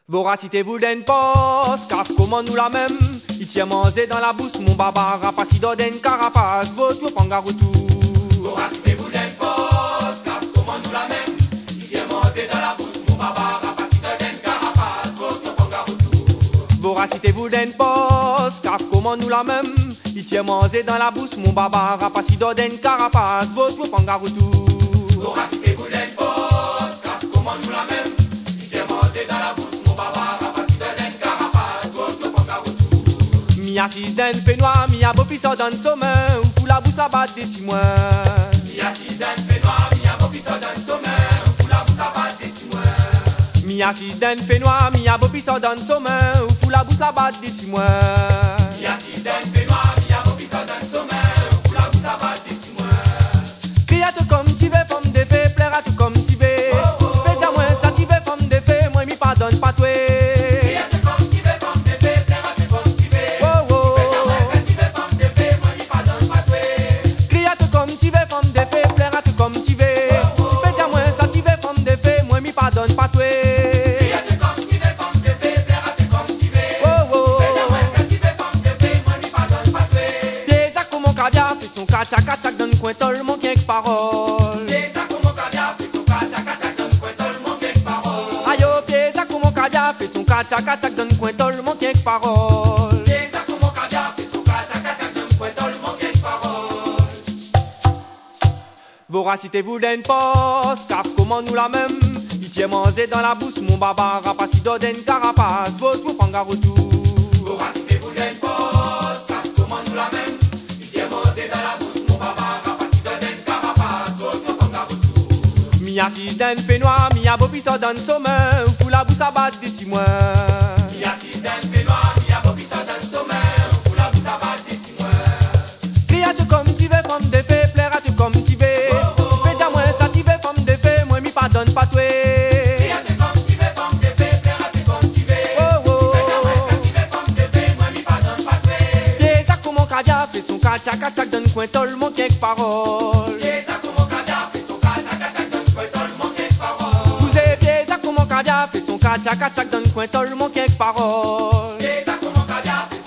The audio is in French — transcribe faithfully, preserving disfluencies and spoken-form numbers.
Voracité vous den poste, car comment nous la même. Il tient mangé dans la bouche, mon baba, rapaci d'orden carapace, votre pangaroutou. Voracité vous den poste, car comment nous la même. Il tient mangé dans la bouche, mon baba, rapaci d'orden carapace, votre pangaroutou. Voracité vous den poste, car comment nous la même. Il tient mangé dans la bouche, mon baba, rapaci d'orden carapace, votre pangaroutou. Voracité vous den poste, car comment nous la même. Il tient mangé dans la bouche. Mi assis d'un peignoir, mi a beau pisseur dans le sommeil, ou pour la bouche la batte des six mois. Mi assis d'un peignoir, mi a beau pisseur dans le sommeil, ou pour la bouche la batte des six mois. Mi assis d'un peignoir, mi a beau pisseur dans le sommeil, ou pour la bouche la batte des six mois. Mi assis d'un peignoir, mi a beau pisseur dans le sommeil, ou pour la bouche la batte des six mois. Crie à tout comme tu veux, femme de fée, plaire à tout comme tu veux. Tu peux dire moi ça tu veux, femme de fée, moi mi pardonne pas toi. Pardonne pas toi. Crie à te comme tu veux, comme te fais, plaire à te comme tu veux. Oh oh. Fais ta moins ça tu veux, comme te fais, moi mi pardonne pas toi. Des sacs comme mon caviar, fait son cacha cacha dans le coin, tout le monde quelques paroles. Des sacs comme mon caviar, fait son cacha cacha dans le coin, tout le monde quelques paroles. Aïe oh, des sacs comme mon caviar, fait son cacha cacha dans le coin, tout le monde quelques paroles. Des sacs comme mon caviar, fait son cacha cacha dans le coin, tout le monde quelques paroles. Voracité vous den poste, car comment nous la même. Tiens mangé dans la bouche, mon baba, rapaci d'orden carapace, votre pangaroutou. Voracité vous den poste, car comment nous la même. Il tient mangé dans la bouche, mon baba, rapaci d'orden carapace, votre pangaroutou. Mi assis d'un peignoir, mi a beau pisseur dans le sommeil, ou pour la bouche à batte des six mois. Mi assis d'un peignoir, mi a beau pisseur dans le sommeil, ou pour la bouche à batte des six mois. Crie à tout comme tu veux, femme de fée, plaire à tout comme tu veux. Tu peux dire moi ça tu veux, femme de fée, moi mi pardonne pas toi. Fait son cacha cacha dans le coin, tout le monde quelques paroles. Des sacs comme mon caviar, fait son cacha cacha dans le coin, tout le monde quelques paroles. Vous avez des sacs comme mon caviar, fait son cacha cacha dans le coin, tout le monde quelques paroles. Des sacs comme mon caviar,